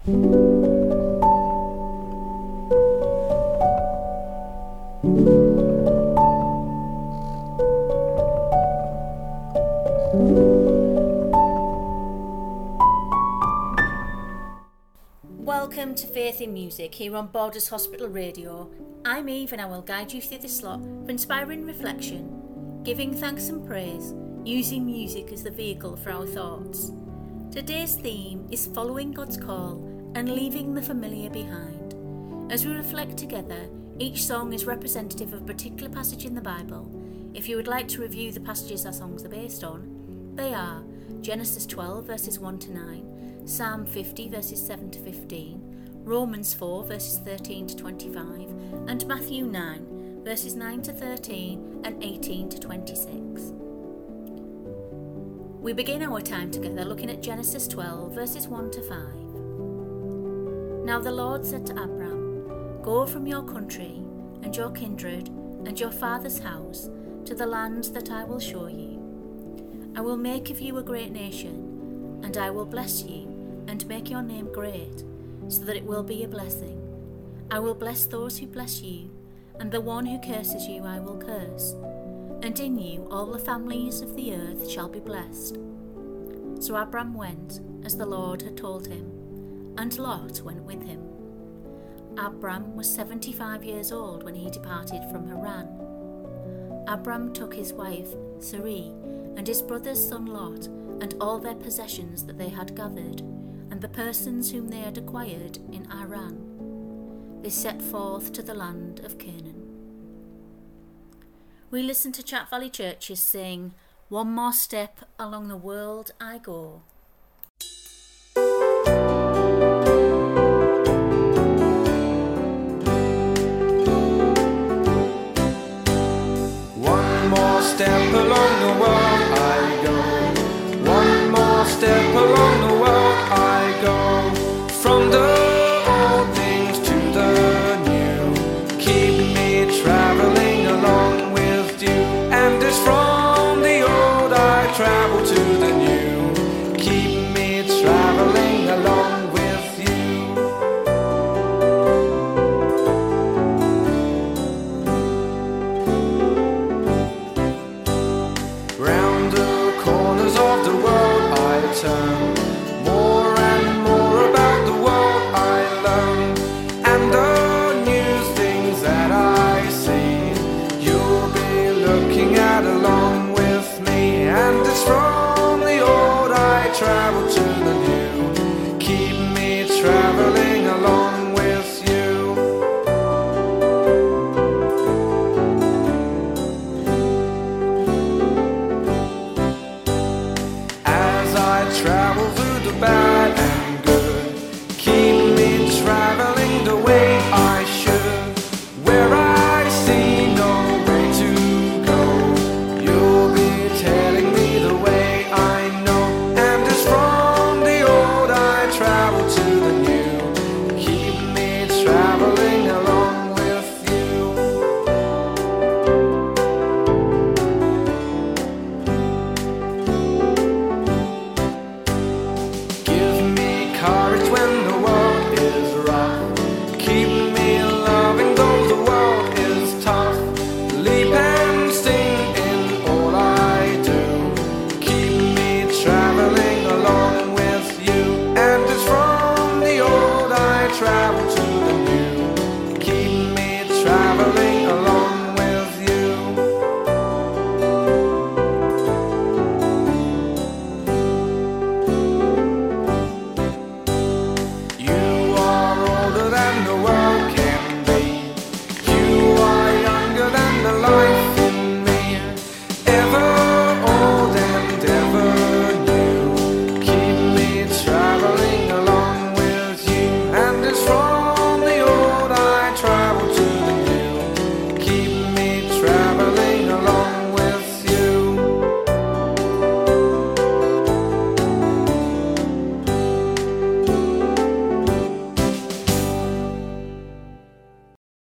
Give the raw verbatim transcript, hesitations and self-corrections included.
Welcome to Faith in Music here on Borders Hospital Radio. I'm Eve and I will guide you through this slot for inspiring reflection, giving thanks and praise, using music as the vehicle for our thoughts. Today's theme is following God's call and leaving the familiar behind. As we reflect together, each song is representative of a particular passage in the Bible. If you would like to review the passages our songs are based on, they are Genesis twelve verses one to nine, Psalm fifty verses seven to fifteen, Romans four verses thirteen to twenty-five, and Matthew nine verses nine to thirteen and eighteen to twenty-six. We begin our time together looking at Genesis twelve verses one to five. Now the Lord said to Abram, "Go from your country and your kindred and your father's house to the land that I will show you. I will make of you a great nation, and I will bless you and make your name great, so that it will be a blessing. I will bless those who bless you, and the one who curses you I will curse. And in you all the families of the earth shall be blessed." So Abram went, as the Lord had told him, and Lot went with him. Abram was seventy-five years old when he departed from Haran. Abram took his wife Sarai, and his brother's son Lot, and all their possessions that they had gathered, and the persons whom they had acquired in Aran. They set forth to the land of Canaan. We listen to Chat Valley Churches sing, "One More Step Along the World I Go."